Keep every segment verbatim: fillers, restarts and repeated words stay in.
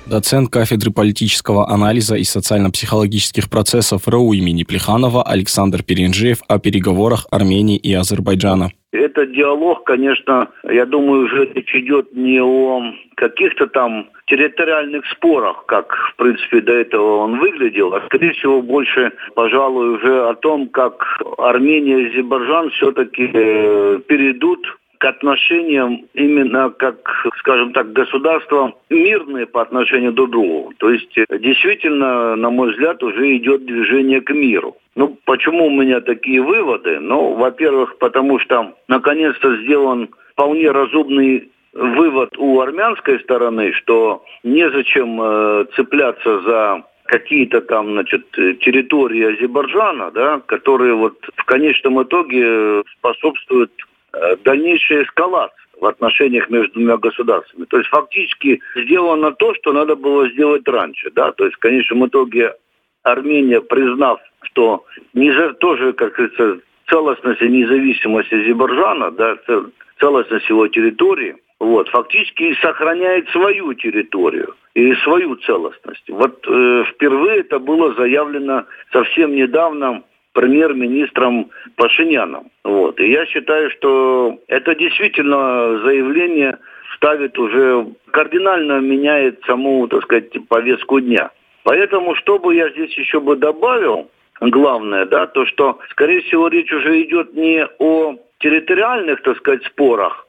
Доцент кафедры политического анализа и социально-психологических процессов РАУ имени Плеханова Александр Перенжиев о переговорах Армении и Азербайджана. Этот диалог, конечно, я думаю, уже речь идет не о каких-то там территориальных спорах, как, в принципе, до этого он выглядел, а, скорее всего, больше, пожалуй, уже о том, как Армения и Азербайджан все-таки э, перейдут к отношениям именно как, скажем так, государства мирные по отношению друг к другу. То есть, действительно, на мой взгляд, уже идет движение к миру. Ну, почему у меня такие выводы? Ну, во-первых, потому что наконец-то сделан вполне разумный вывод у армянской стороны, что незачем э, цепляться за какие-то там, значит, территории Азербайджана, да, которые вот в конечном итоге способствуют дальнейшая эскалация в отношениях между двумя государствами. То есть фактически сделано то, что надо было сделать раньше. Да? То есть в конечном итоге Армения, признав, что не за, тоже, как говорится, целостность и независимость Азербайджана, да, целостность его территории, вот, фактически сохраняет свою территорию и свою целостность. Вот э, впервые это было заявлено совсем недавно премьер-министром Пашиняном. Вот. И я считаю, что это действительно заявление ставит уже, кардинально меняет саму, так сказать, повестку дня. Поэтому, что бы я здесь еще бы добавил, главное, да, то, что, скорее всего, речь уже идет не о территориальных, так сказать, спорах,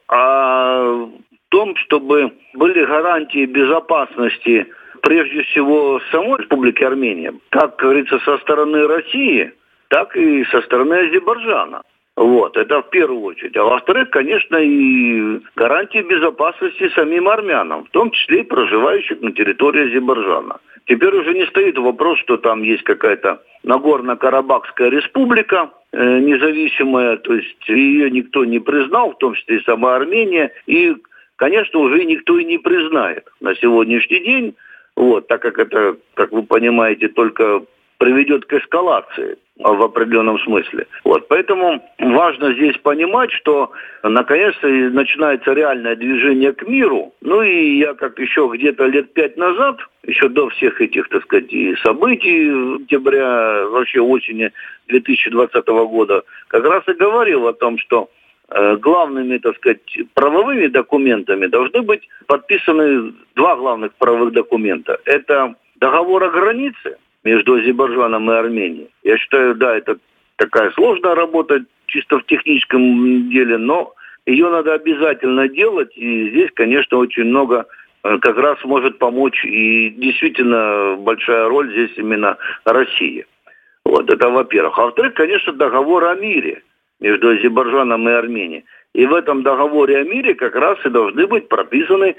а в том, чтобы были гарантии безопасности, прежде всего, самой Республики Армения, как говорится, со стороны России, так и со стороны Азербайджана. Вот, это в первую очередь. А во-вторых, конечно, и гарантии безопасности самим армянам, в том числе и проживающих на территории Азербайджана. Теперь уже не стоит вопрос, что там есть какая-то Нагорно-Карабахская республика э, независимая, то есть ее никто не признал, в том числе и сама Армения, и, конечно, уже никто и не признает на сегодняшний день, вот, так как это, как вы понимаете, только приведет к эскалации в определенном смысле. Вот. Поэтому важно здесь понимать, что наконец-то начинается реальное движение к миру. Ну и я как еще где-то лет пять назад, еще до всех этих, так сказать, и событий октября, вообще осени две тысячи двадцатого года, как раз и говорил о том, что э, главными, так сказать, правовыми документами должны быть подписаны два главных правовых документа. Это договор о границе между Азербайджаном и Арменией. Я считаю, да, это такая сложная работа, чисто в техническом деле, но ее надо обязательно делать, и здесь, конечно, очень много как раз может помочь, и действительно большая роль здесь именно России. Вот, это во-первых. А во-вторых, конечно, договор о мире между Азербайджаном и Арменией. И в этом договоре о мире как раз и должны быть прописаны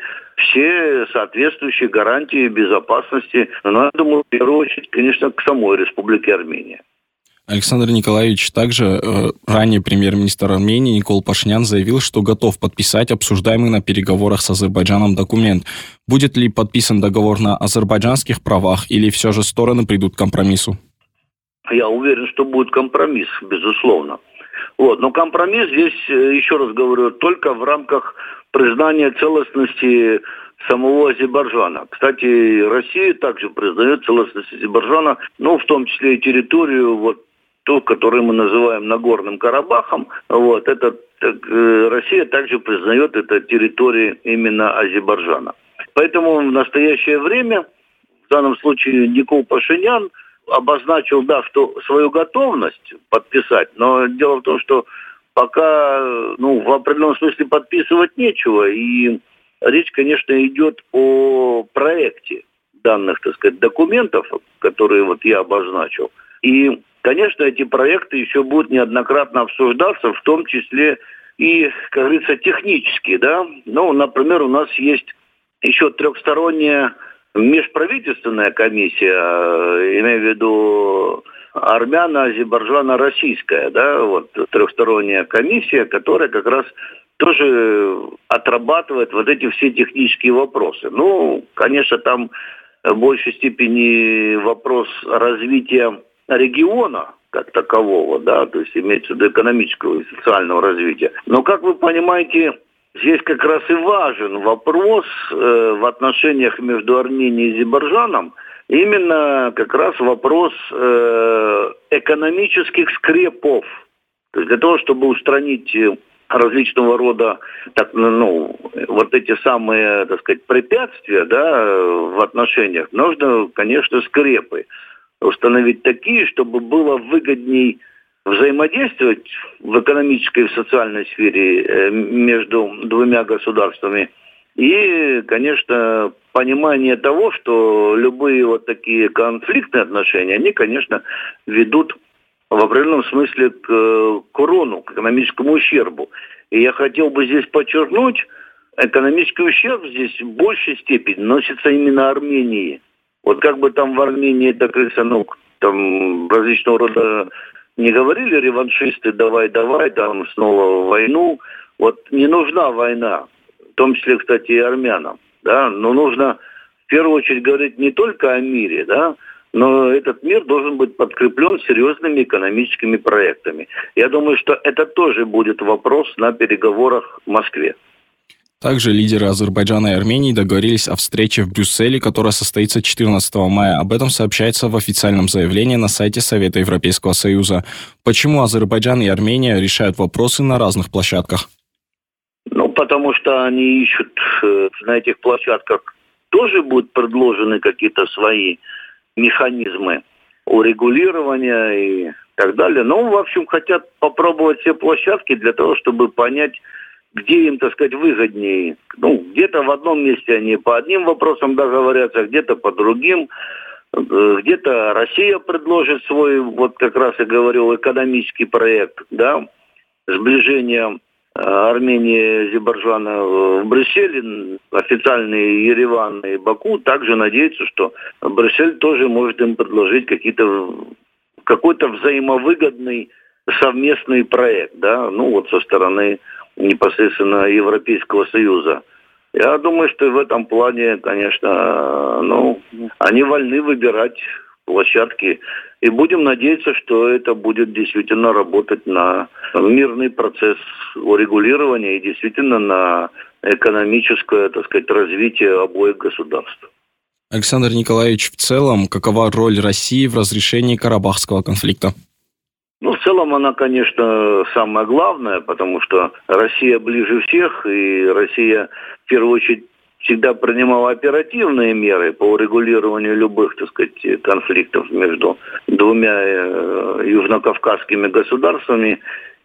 все соответствующие гарантии безопасности. Но я думаю, в первую очередь, конечно, к самой Республике Армения. Александр Николаевич, также э, ранее премьер-министр Армении Никол Пашинян заявил, что готов подписать обсуждаемый на переговорах с Азербайджаном документ. Будет ли подписан договор на азербайджанских правах или все же стороны придут к компромиссу? Я уверен, что будет компромисс, безусловно. Вот. Но компромисс здесь, еще раз говорю, только в рамках признания целостности самого Азербайджана. Кстати, Россия также признает целостность Азербайджана, ну, в том числе и территорию, вот ту, которую мы называем Нагорным Карабахом. Вот, это, так, Россия также признает это территорией именно Азербайджана. Поэтому в настоящее время, в данном случае, Никол Пашинян обозначил, да, что свою готовность подписать, но дело в том, что пока, ну, в определенном смысле подписывать нечего, и речь, конечно, идет о проекте данных, так сказать, документов, которые вот я обозначил. И, конечно, эти проекты еще будут неоднократно обсуждаться, в том числе и, как говорится, технически, да. Ну, например, у нас есть еще трехсторонняя межправительственная комиссия, имею в виду армяно-азербайджано-российская, да, вот трехсторонняя комиссия, которая как раз тоже отрабатывает вот эти все технические вопросы. Ну, конечно, там в большей степени вопрос развития региона как такового, да, то есть имеется в виду экономического и социального развития. Но, как вы понимаете, здесь как раз и важен вопрос э, в отношениях между Арменией и Азербайджаном, именно как раз вопрос э, экономических скрепов. То есть для того, чтобы устранить различного рода, так, ну, вот эти самые, так сказать, препятствия, да, в отношениях, нужно, конечно, скрепы установить такие, чтобы было выгодней взаимодействовать в экономической и в социальной сфере между двумя государствами. И, конечно, понимание того, что любые вот такие конфликтные отношения, они, конечно, ведут в определенном смысле к, к урону, к экономическому ущербу. И я хотел бы здесь подчеркнуть, экономический ущерб здесь в большей степени носится именно Армении. Вот как бы там в Армении, так говорится, ну, там различного рода не говорили реваншисты, давай, давай, там снова войну. Вот не нужна война, в том числе, кстати, и армянам, да, но нужно в первую очередь говорить не только о мире, да, но этот мир должен быть подкреплен серьезными экономическими проектами. Я думаю, что это тоже будет вопрос на переговорах в Москве. Также лидеры Азербайджана и Армении договорились о встрече в Брюсселе, которая состоится четырнадцатого мая. Об этом сообщается в официальном заявлении на сайте Совета Европейского Союза. Почему Азербайджан и Армения решают вопросы на разных площадках? Ну, потому что они ищут э, на этих площадках тоже будут предложены какие-то свои механизмы урегулирования и так далее. Ну, в общем, хотят попробовать все площадки для того, чтобы понять, где им, так сказать, выгоднее. Ну, где-то в одном месте они по одним вопросам договорятся, где-то по другим. Где-то Россия предложит свой, вот как раз я говорил, экономический проект, да, сближения Армении и Азербайджана в Брюсселе. Официальные Ереван и Баку также надеются, что Брюссель тоже может им предложить какие-то, какой-то взаимовыгодный совместный проект, да, ну вот со стороны непосредственно Европейского Союза. Я думаю, что в этом плане, конечно, ну, они вольны выбирать площадки. И будем надеяться, что это будет действительно работать на мирный процесс урегулирования и действительно на экономическое, так сказать, развитие обоих государств. Александр Николаевич, в целом, какова роль России в разрешении Карабахского конфликта? Ну, в целом она, конечно, самая главная, потому что Россия ближе всех, и Россия, в первую очередь, всегда принимала оперативные меры по урегулированию любых, так сказать, конфликтов между двумя э, южнокавказскими государствами.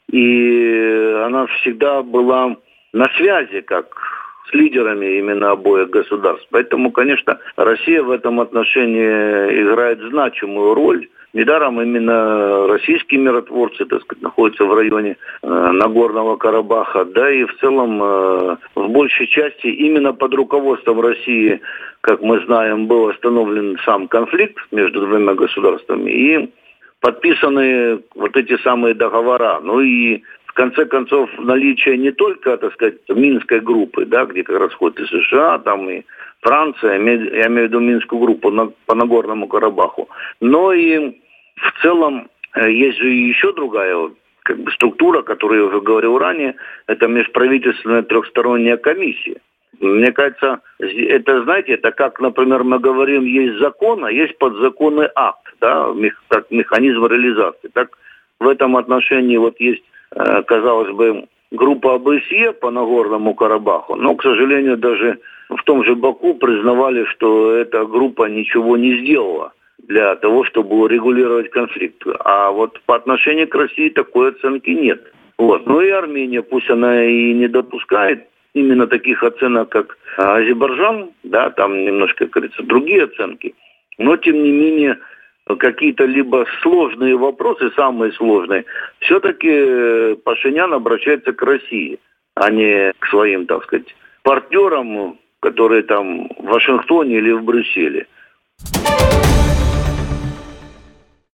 И она всегда была на связи, как с лидерами именно обоих государств. Поэтому, конечно, Россия в этом отношении играет значимую роль. Недаром именно российские миротворцы, так сказать, находятся в районе э, Нагорного Карабаха, да и в целом э, в большей части именно под руководством России, как мы знаем, был остановлен сам конфликт между двумя государствами и подписаны вот эти самые договора. Ну и в конце концов наличие не только, так сказать, Минской группы, да, где как раз ходят и США, там и Франция, я имею в виду Минскую группу на, по Нагорному Карабаху, но и в целом есть же еще другая как бы структура, которую я уже говорил ранее, это межправительственная трехсторонняя комиссия. Мне кажется, это, знаете, это как, например, мы говорим, есть закон, а есть подзаконный акт, да, как механизм реализации. Так в этом отношении вот есть, казалось бы, группа ОБСЕ по Нагорному Карабаху, но, к сожалению, даже в том же Баку признавали, что эта группа ничего не сделала для того, чтобы урегулировать конфликт. А вот по отношению к России такой оценки нет. Вот. Ну и Армения, пусть она и не допускает именно таких оценок, как Азербайджан, да, там немножко, как говорится, другие оценки, но тем не менее какие-то либо сложные вопросы, самые сложные, все-таки Пашинян обращается к России, а не к своим, так сказать, партнерам, которые там в Вашингтоне или в Брюсселе.